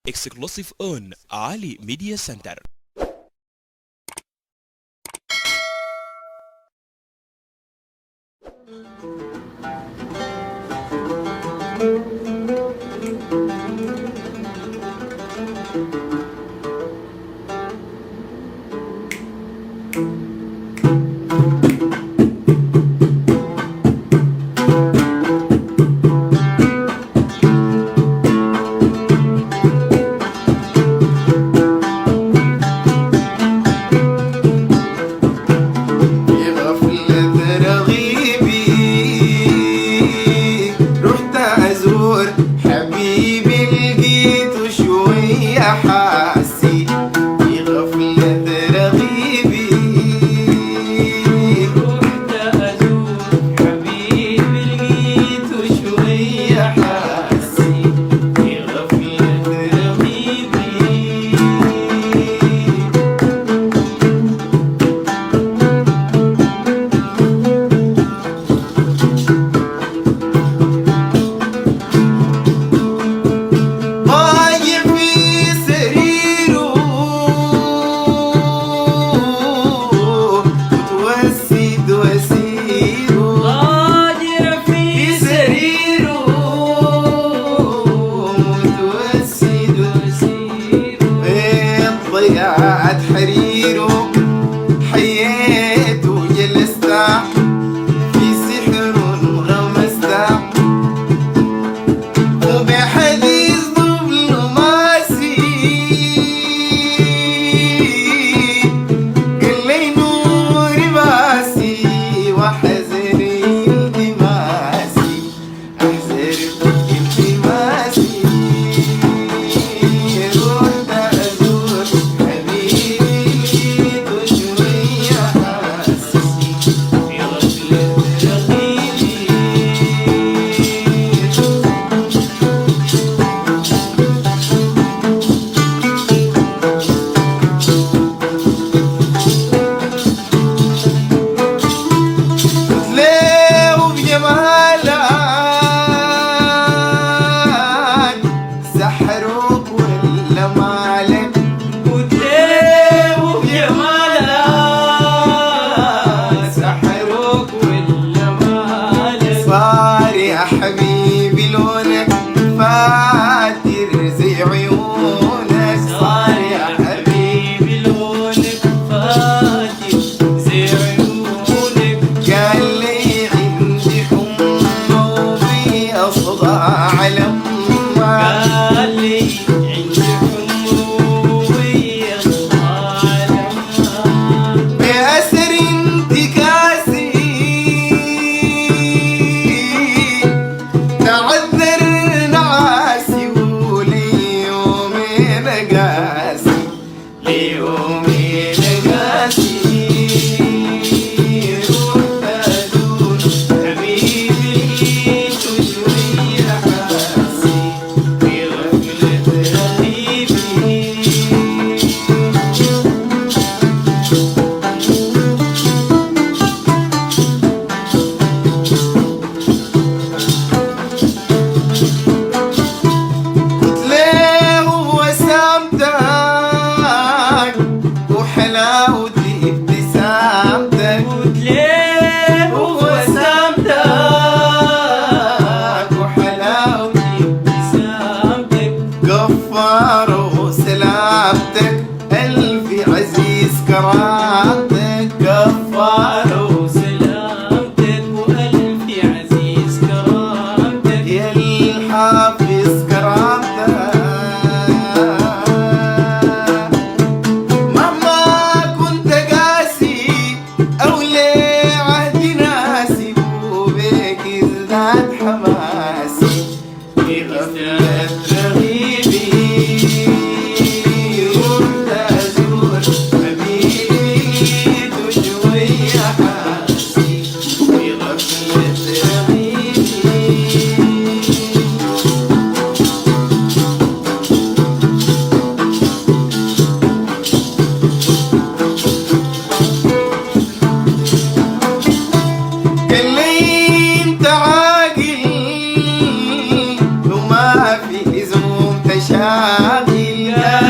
Exclusive on Ali Media Center. ضيعت حريره حييت وجلست في سحر غمست وبحديث ظلماسي قال لي نور باسي وحزني التماسي احزر التماسي حبيبي لونك فاتر زي عيونك صار يا حبيبي لونك فاتر زي عيونك قال لي عندي حمى وفي أصداع لما قال لي عندي حمى وفي أصداع لما بأسر انتكاسي ألف عزيز كرامتك غفار وسلامتك وألف عزيز كرامتك يا الحافظ كرامتك مهما كنت قاسي أو لي عهدي ناسي وبيك ازداد حماسي في غفلة رغيبي حبيبي يا